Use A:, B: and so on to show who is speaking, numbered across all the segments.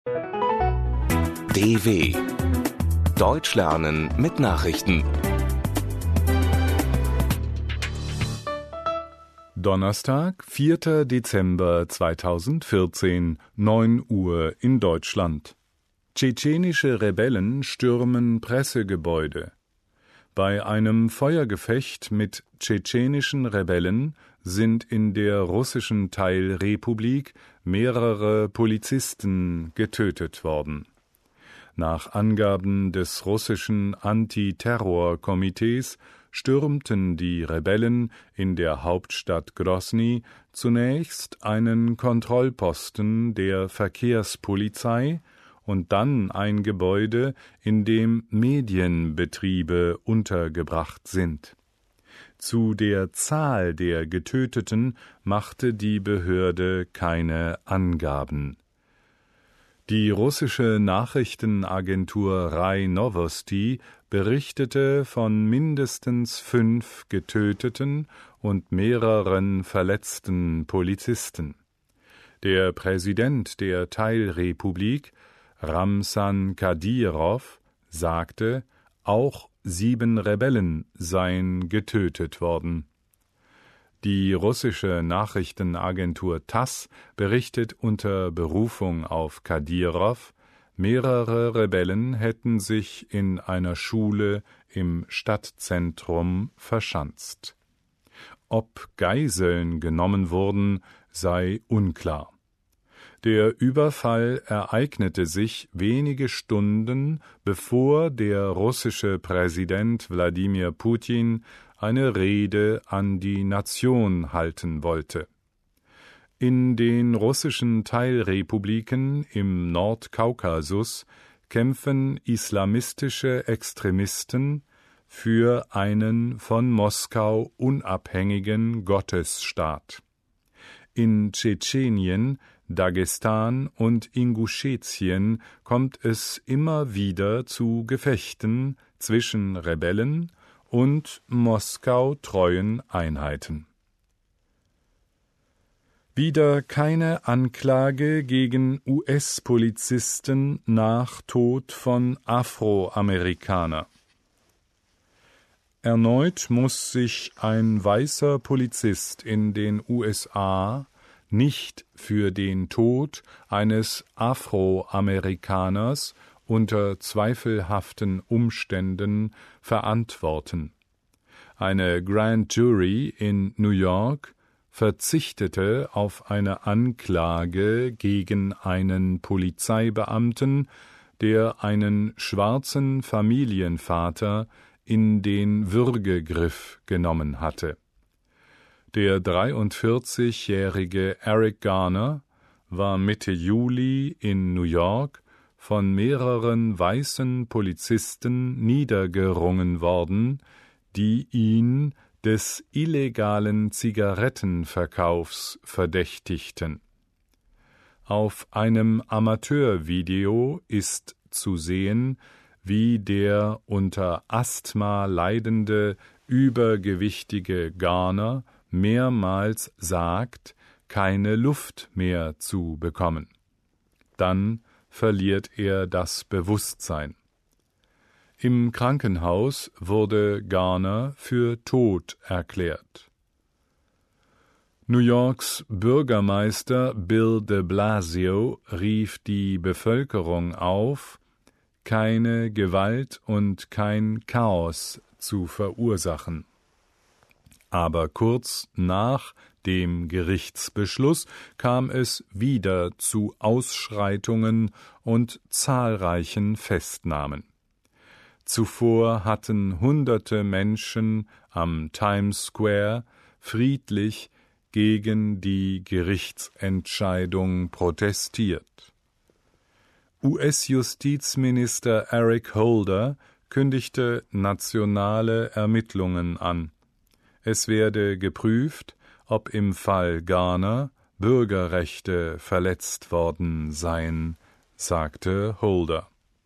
A: DW Deutsch lernen mit Nachrichten.
B: Donnerstag, 4. Dezember 2014, 9 Uhr in Deutschland. Tschetschenische Rebellen stürmen Pressegebäude. Bei einem Feuergefecht mit tschetschenischen Rebellen sind in der russischen Teilrepublik mehrere Polizisten getötet worden. Nach Angaben des russischen Antiterrorkomitees stürmten die Rebellen in der Hauptstadt Grosny zunächst einen Kontrollposten der Verkehrspolizei und dann ein Gebäude, in dem Medienbetriebe untergebracht sind. Zu der Zahl der Getöteten machte die Behörde keine Angaben. Die russische Nachrichtenagentur RAI Novosti berichtete von mindestens 5 getöteten und mehreren verletzten Polizisten. Der Präsident der Teilrepublik, Ramsan Kadyrov, sagte, auch 7 Rebellen seien getötet worden. Die russische Nachrichtenagentur TASS berichtet unter Berufung auf Kadyrov, mehrere Rebellen hätten sich in einer Schule im Stadtzentrum verschanzt. Ob Geiseln genommen wurden, sei unklar. Der Überfall ereignete sich wenige Stunden, bevor der russische Präsident Wladimir Putin eine Rede an die Nation halten wollte. In den russischen Teilrepubliken im Nordkaukasus kämpfen islamistische Extremisten für einen von Moskau unabhängigen Gottesstaat. In Tschetschenien, Dagestan und Inguschetien kommt es immer wieder zu Gefechten zwischen Rebellen und Moskau-treuen Einheiten. Wieder keine Anklage gegen US-Polizisten nach Tod von Afroamerikaner. Erneut muss sich ein weißer Polizist in den USA nicht für den Tod eines Afroamerikaners unter zweifelhaften Umständen verantworten. Eine Grand Jury in New York verzichtete auf eine Anklage gegen einen Polizeibeamten, der einen schwarzen Familienvater in den Würgegriff genommen hatte. Der 43-jährige Eric Garner war Mitte Juli in New York von mehreren weißen Polizisten niedergerungen worden, die ihn des illegalen Zigarettenverkaufs verdächtigten. Auf einem Amateurvideo ist zu sehen, wie der unter Asthma leidende, übergewichtige Garner mehrmals sagt, keine Luft mehr zu bekommen. Dann verliert er das Bewusstsein. Im Krankenhaus wurde Garner für tot erklärt. New Yorks Bürgermeister Bill de Blasio rief die Bevölkerung auf, keine Gewalt und kein Chaos zu verursachen. Aber kurz nach dem Gerichtsbeschluss kam es wieder zu Ausschreitungen und zahlreichen Festnahmen. Zuvor hatten Hunderte Menschen am Times Square friedlich gegen die Gerichtsentscheidung protestiert. US-Justizminister Eric Holder kündigte nationale Ermittlungen an. Es werde geprüft, ob im Fall Garner Bürgerrechte verletzt worden seien, sagte Holder.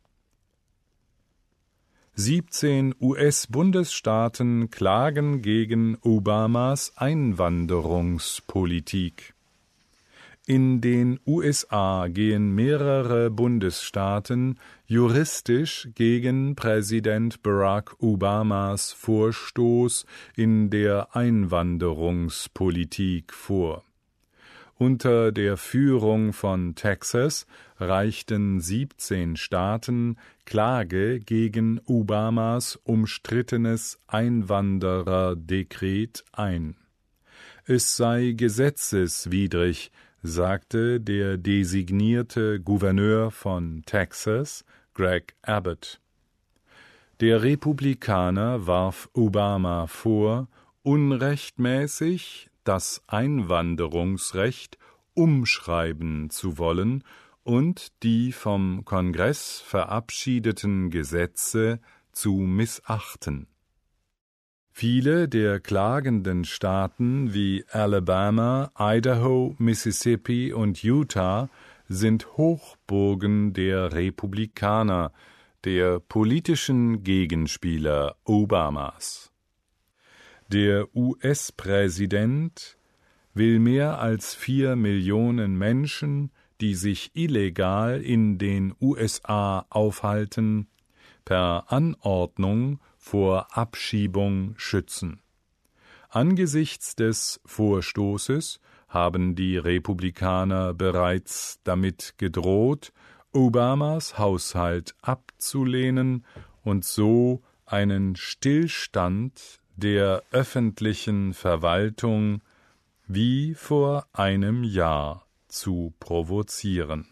B: 17 US-Bundesstaaten klagen gegen Obamas Einwanderungspolitik. In den USA gehen mehrere Bundesstaaten juristisch gegen Präsident Barack Obamas Vorstoß in der Einwanderungspolitik vor. Unter der Führung von Texas reichten 17 Staaten Klage gegen Obamas umstrittenes Einwandererdekret ein. Es sei gesetzeswidrig, sagte der designierte Gouverneur von Texas, Greg Abbott. Der Republikaner warf Obama vor, unrechtmäßig das Einwanderungsrecht umschreiben zu wollen und die vom Kongress verabschiedeten Gesetze zu missachten. Viele der klagenden Staaten wie Alabama, Idaho, Mississippi und Utah sind Hochburgen der Republikaner, der politischen Gegenspieler Obamas. Der US-Präsident will mehr als 4 Millionen Menschen, die sich illegal in den USA aufhalten, per Anordnung vor Abschiebung schützen. Angesichts des Vorstoßes haben die Republikaner bereits damit gedroht, Obamas Haushalt abzulehnen und so einen Stillstand der öffentlichen Verwaltung wie vor einem Jahr zu provozieren.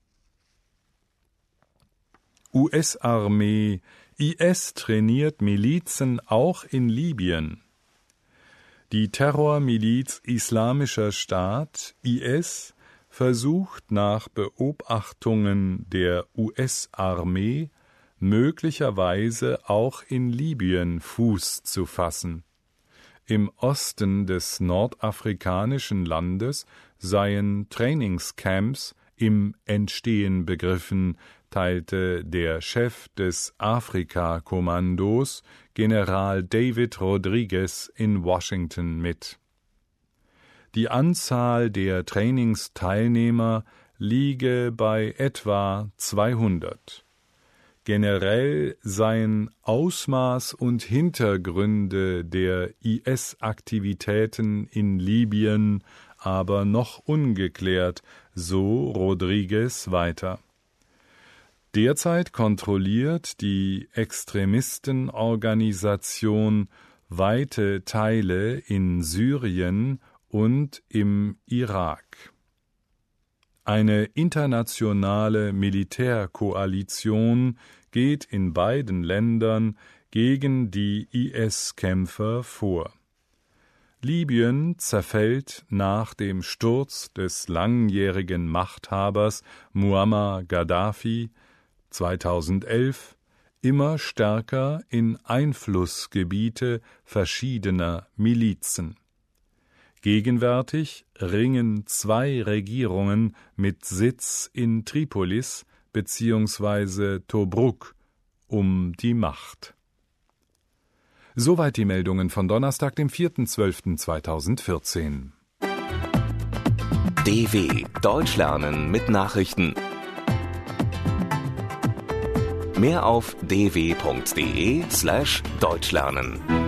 B: US-Armee: IS trainiert Milizen auch in Libyen. Die Terrormiliz Islamischer Staat, IS, versucht nach Beobachtungen der US-Armee möglicherweise auch in Libyen Fuß zu fassen. Im Osten des nordafrikanischen Landes seien Trainingscamps im Entstehen begriffen, teilte der Chef des Afrika-Kommandos, General David Rodriguez, in Washington mit. Die Anzahl der Trainingsteilnehmer liege bei etwa 200. Generell seien Ausmaß und Hintergründe der IS-Aktivitäten in Libyen aber noch ungeklärt, so Rodriguez weiter. Derzeit kontrolliert die Extremistenorganisation weite Teile in Syrien und im Irak. Eine internationale Militärkoalition geht in beiden Ländern gegen die IS-Kämpfer vor. Libyen zerfällt nach dem Sturz des langjährigen Machthabers Muammar Gaddafi 2011 immer stärker in Einflussgebiete verschiedener Milizen. Gegenwärtig ringen 2 Regierungen mit Sitz in Tripolis bzw. Tobruk um die Macht. Soweit die Meldungen von Donnerstag, dem 4.12.2014.
A: DW Deutsch lernen mit Nachrichten. Mehr auf dw.de/deutschlernen.